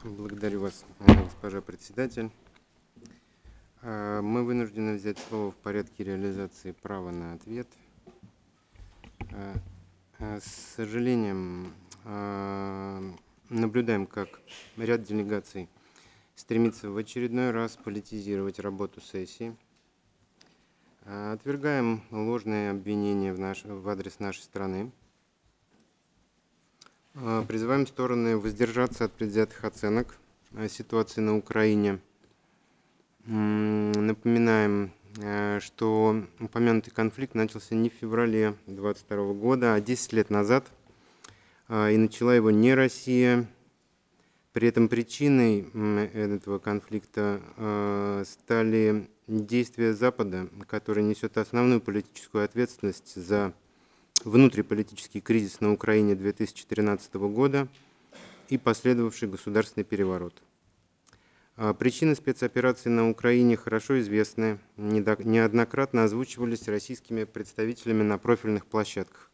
Благодарю вас, госпожа председатель. Мы вынуждены взять слово в порядке реализации права на ответ. С сожалением наблюдаем, как ряд делегаций стремится в очередной раз политизировать работу сессии. Отвергаем ложные обвинения в адрес нашей страны. Призываем стороны воздержаться от предвзятых оценок ситуации на Украине. Напоминаем, что упомянутый конфликт начался не в феврале 2022 года, а 10 лет назад, и начала его не Россия. При этом причиной этого конфликта стали действия Запада, который несет основную политическую ответственность за внутриполитический кризис на Украине 2013 года и последовавший государственный переворот. Причины спецоперации на Украине хорошо известны, неоднократно озвучивались российскими представителями на профильных площадках.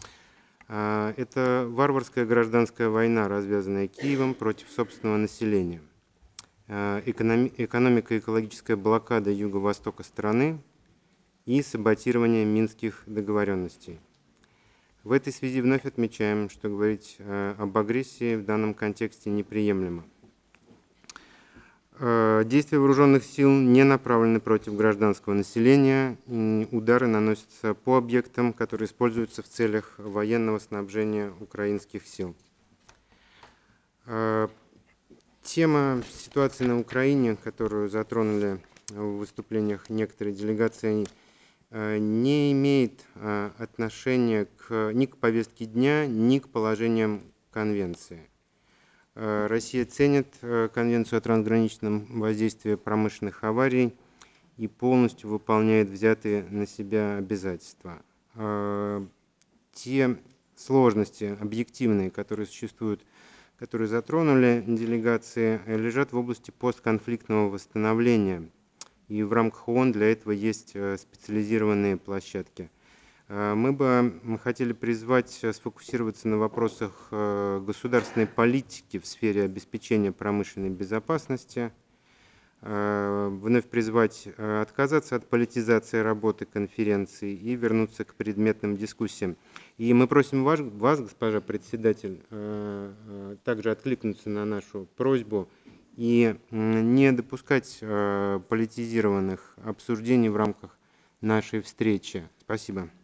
Это варварская гражданская война, развязанная Киевом против собственного населения, экономико-экологическая блокада юго-востока страны и саботирование минских договоренностей. В этой связи вновь отмечаем, что говорить об агрессии в данном контексте неприемлемо. Действия вооруженных сил не направлены против гражданского населения. Удары наносятся по объектам, которые используются в целях военного снабжения украинских сил. Тема ситуации на Украине, которую затронули в выступлениях некоторые делегации, не имеет отношения ни к повестке дня, ни к положениям Конвенции. Россия ценит Конвенцию о трансграничном воздействии промышленных аварий и полностью выполняет взятые на себя обязательства. Те сложности объективные, которые существуют, которые затронули делегации, лежат в области постконфликтного восстановления. И в рамках ООН для этого есть специализированные площадки. Мы хотели призвать сфокусироваться на вопросах государственной политики в сфере обеспечения промышленной безопасности, вновь призвать отказаться от политизации работы конференции и вернуться к предметным дискуссиям. И мы просим вас, госпожа председатель, также откликнуться на нашу просьбу и не допускать политизированных обсуждений в рамках нашей встречи. Спасибо.